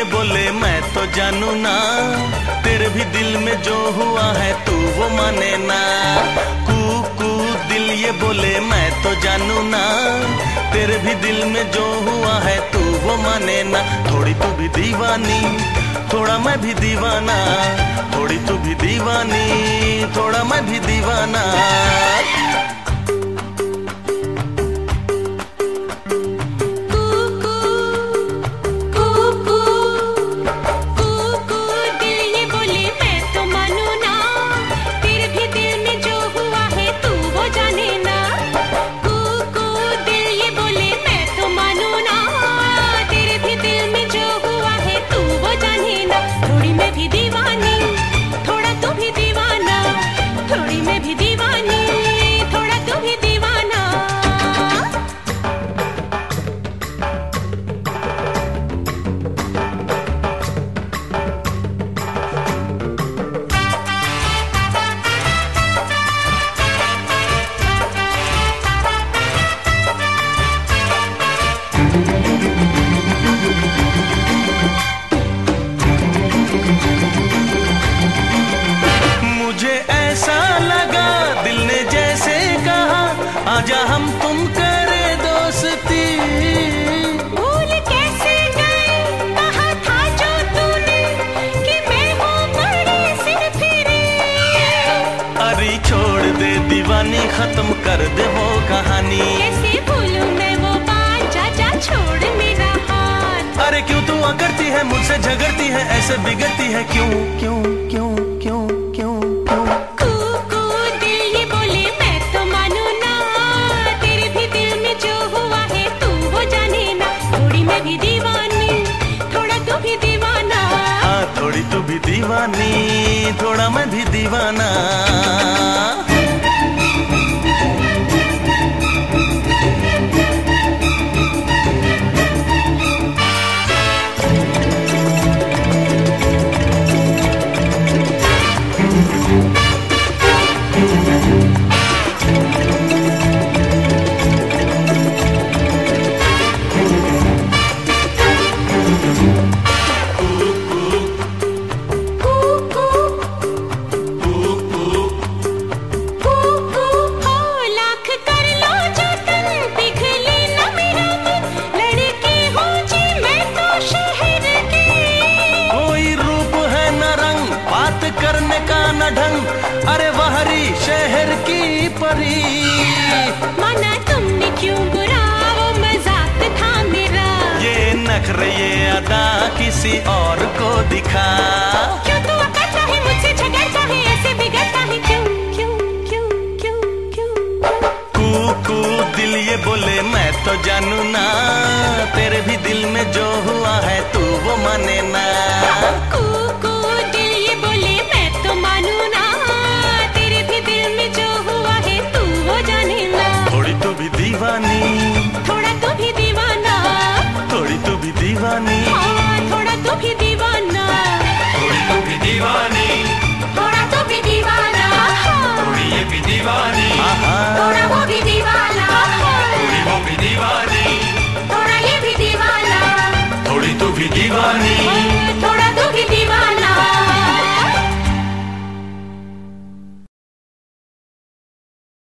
बोले मैं तो जानू ना, तेरे भी दिल में जो हुआ है तू वो माने ना। कू कू दिल ये बोले मैं तो जानू ना, तेरे भी दिल में जो हुआ है तू वो माने ना। थोड़ी तू भी दीवानी थोड़ा मैं भी दीवाना, थोड़ी तू भी दीवानी थोड़ा मैं भी दीवाना। आजा हम तुम करे दोस्ती। भूल कैसे गए कहा था जो तूने कि मैं हूँ बड़ी सिर फिरी। अरे छोड़ दे दीवानी खत्म कर दे वो कहानी। कैसे भूलूं मैं वो बात, जा जा छोड़ मेरा हाथ। अरे क्यों तू अकड़ती है मुझसे झगड़ती है ऐसे बिगड़ती है क्यों क्यों क्यों क्यों क्यों क्यों। थोड़ी तू भी दीवानी थोड़ा मैं भी दीवाना। करने का न ढंग, अरे वहरी शहर की परी। माना तुमने क्यों बुरा, वो मजाक था मेरा। ये नखरे ये अदा किसी और को दिखा। क्यों तू अकड़ता है मुझसे झगड़ता है ऐसे बिगड़ता है क्यों क्यों क्यों क्यों क्यों। कू कू दिल ये बोले मैं तो जानू ना, तेरे भी दिल में जो हुआ है तू वो माने ना।